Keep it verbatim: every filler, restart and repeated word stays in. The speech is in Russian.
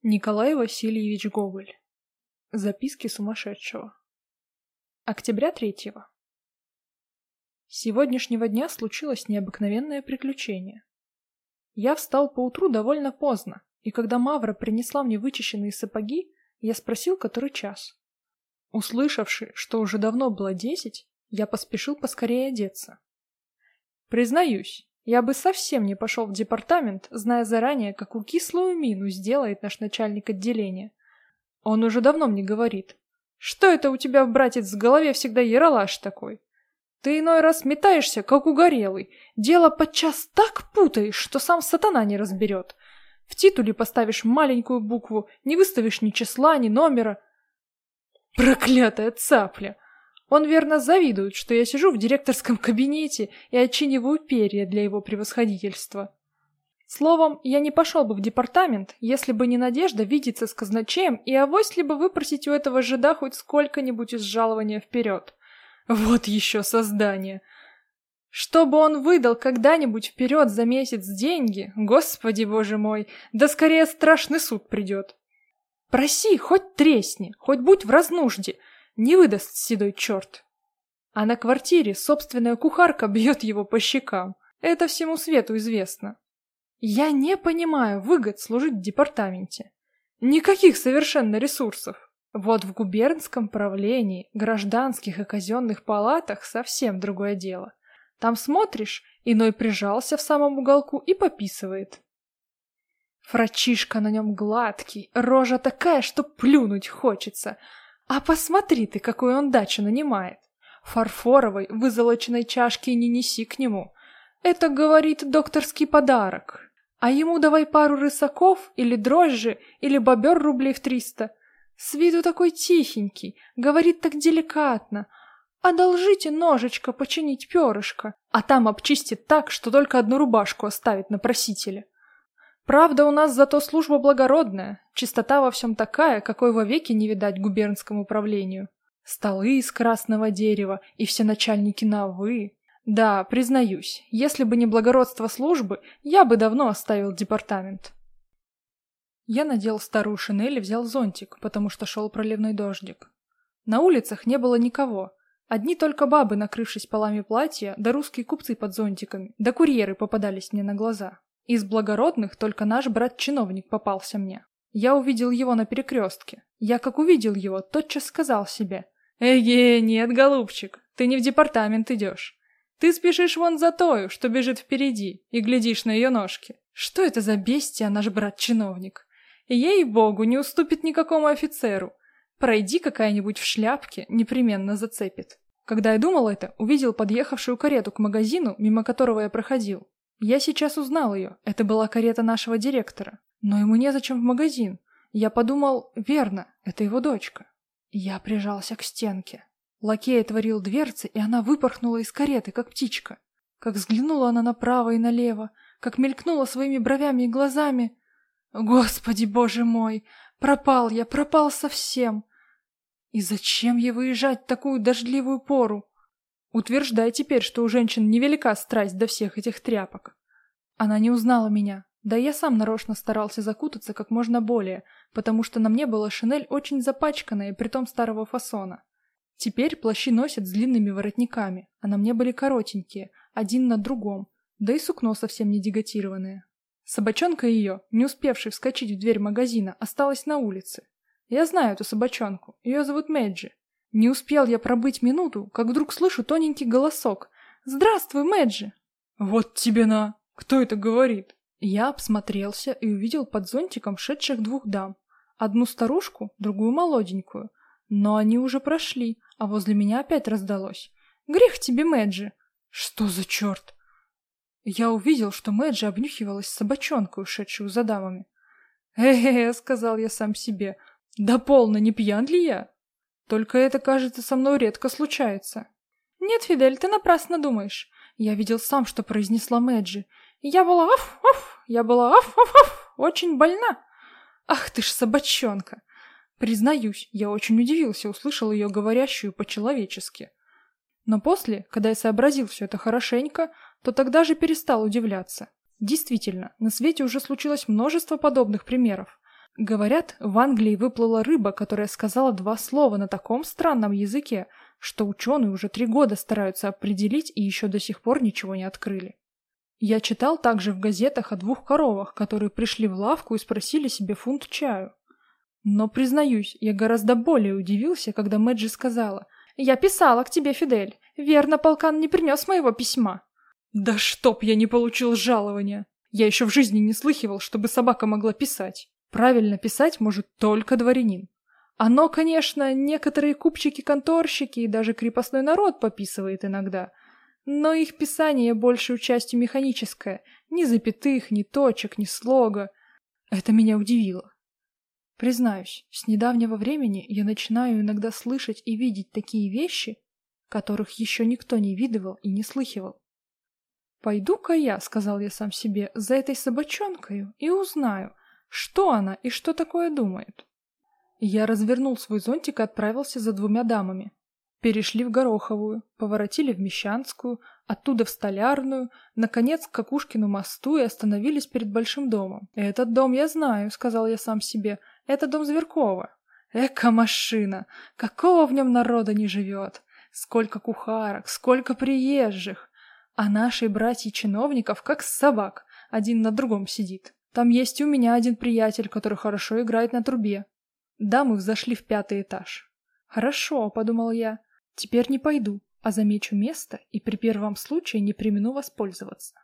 Николай Васильевич Гоголь. Записки сумасшедшего. Октября третьего. С сегодняшнего дня случилось необыкновенное приключение. Я встал поутру довольно поздно, и когда Мавра принесла мне вычищенные сапоги, я спросил, который час. Услышавши, что уже давно было десять, я поспешил поскорее одеться. Признаюсь, я бы совсем не пошел в департамент, зная заранее, какую кислую мину сделает наш начальник отделения. Он уже давно мне говорит: «Что это у тебя, братец, в голове всегда яролаж такой? Ты иной раз метаешься, как угорелый, дело подчас так путаешь, что сам сатана не разберет. В титуле поставишь маленькую букву, не выставишь ни числа, ни номера». Проклятая цапля! Он верно завидует, что я сижу в директорском кабинете и отчиниваю перья для его превосходительства. Словом, я не пошел бы в департамент, если бы не надежда видеться с казначеем и авось ли бы выпросить у этого жида хоть сколько-нибудь из жалования вперед. Вот еще создание! Чтобы он выдал когда-нибудь вперед за месяц деньги, господи боже мой, да скорее страшный суд придет. Проси, хоть тресни, хоть будь в разнужде, не выдаст седой черт. А на квартире собственная кухарка бьет его по щекам. Это всему свету известно. Я не понимаю выгод служить в департаменте. Никаких совершенно ресурсов. Вот в губернском правлении, гражданских и казенных палатах совсем другое дело. Там смотришь, иной прижался в самом уголку и пописывает. Фрачишка на нем гладкий, рожа такая, что плюнуть хочется. А посмотри ты, какую он дачу нанимает. Фарфоровой, вызолоченной чашки не неси к нему. Это, говорит, докторский подарок. А ему давай пару рысаков, или дрожжи, или бобер рублей в триста. С виду такой тихенький, говорит так деликатно. Одолжите ножичка починить перышко, а там обчистит так, что только одну рубашку оставит на просителе. Правда, у нас зато служба благородная, чистота во всем такая, какой вовеки не видать губернскому управлению. Столы из красного дерева, и все начальники на «вы». Да, признаюсь, если бы не благородство службы, я бы давно оставил департамент. Я надел старую шинель и взял зонтик, потому что шел проливной дождик. На улицах не было никого. Одни только бабы, накрывшись полами платья, да русские купцы под зонтиками, да курьеры попадались мне на глаза. Из благородных только наш брат-чиновник попался мне. Я увидел его на перекрестке. Я, как увидел его, тотчас сказал себе: «Эге, нет, голубчик, ты не в департамент идешь. Ты спешишь вон за тою, что бежит впереди, и глядишь на ее ножки. Что это за бестия, наш брат-чиновник? Ей-богу, не уступит никакому офицеру. Пройди какая-нибудь в шляпке, непременно зацепит». Когда я думал это, увидел подъехавшую карету к магазину, мимо которого я проходил. Я сейчас узнал ее, это была карета нашего директора. Но ему незачем в магазин. Я подумал, верно, это его дочка. Я прижался к стенке. Лакей отворил дверцы, и она выпорхнула из кареты, как птичка. Как взглянула она направо и налево, как мелькнула своими бровями и глазами. Господи, боже мой, пропал я, пропал совсем. И зачем ей выезжать в такую дождливую пору? Утверждай теперь, что у женщин невелика страсть до всех этих тряпок. Она не узнала меня, да и я сам нарочно старался закутаться как можно более, потому что на мне была шинель очень запачканная и притом старого фасона. Теперь плащи носят с длинными воротниками, а на мне были коротенькие, один на другом, да и сукно совсем не деготированное. Собачонка ее, не успевшая вскочить в дверь магазина, осталась на улице. Я знаю эту собачонку, ее зовут Мэджи. Не успел я пробыть минуту, как вдруг слышу тоненький голосок. «Здравствуй, Мэджи!» «Вот тебе на! Кто это говорит?» Я обсмотрелся и увидел под зонтиком шедших двух дам. Одну старушку, другую молоденькую. Но они уже прошли, а возле меня опять раздалось: «Грех тебе, Мэджи!» «Что за черт?» Я увидел, что Мэджи обнюхивалась с собачонкой, ушедшую за дамами. «Э-э-э», — сказал я сам себе, — «да полно, не пьян ли я? Только это, кажется, со мной редко случается». «Нет, Фидель, ты напрасно думаешь. Я видел сам, что произнесла Мэджи. Я была аф-аф, я была аф-аф-аф, очень больна. Ах ты ж собачонка!» Признаюсь, я очень удивился, услышал ее говорящую по-человечески. Но после, когда я сообразил все это хорошенько, то тогда же перестал удивляться. Действительно, на свете уже случилось множество подобных примеров. Говорят, в Англии выплыла рыба, которая сказала два слова на таком странном языке, что ученые уже три года стараются определить и еще до сих пор ничего не открыли. Я читал также в газетах о двух коровах, которые пришли в лавку и спросили себе фунт чаю. Но, признаюсь, я гораздо более удивился, когда Мэджи сказала: «Я писала к тебе, Фидель. Верно, полкан не принес моего письма». Да чтоб я не получил жалования! Я еще в жизни не слыхивал, чтобы собака могла писать. Правильно писать может только дворянин. Оно, конечно, некоторые купчики-конторщики и даже крепостной народ пописывает иногда, но их писание большей частью механическое, ни запятых, ни точек, ни слога. Это меня удивило. Признаюсь, с недавнего времени я начинаю иногда слышать и видеть такие вещи, которых еще никто не видывал и не слыхивал. «Пойду-ка я», — сказал я сам себе, — «за этой собачонкою и узнаю, что она и что такое думает». Я развернул свой зонтик и отправился за двумя дамами. Перешли в Гороховую, поворотили в Мещанскую, оттуда в Столярную, наконец к Кокушкину мосту и остановились перед большим домом. «Этот дом я знаю», — сказал я сам себе, — «это дом Зверкова». Эко-машина! Какого в нем народа не живет! Сколько кухарок, сколько приезжих! А наши братья-чиновников как собак, один на другом сидит. Там есть и у меня один приятель, который хорошо играет на трубе. Дамы взошли в пятый этаж. «Хорошо», — подумал я, — «теперь не пойду, а замечу место и при первом случае не премину воспользоваться».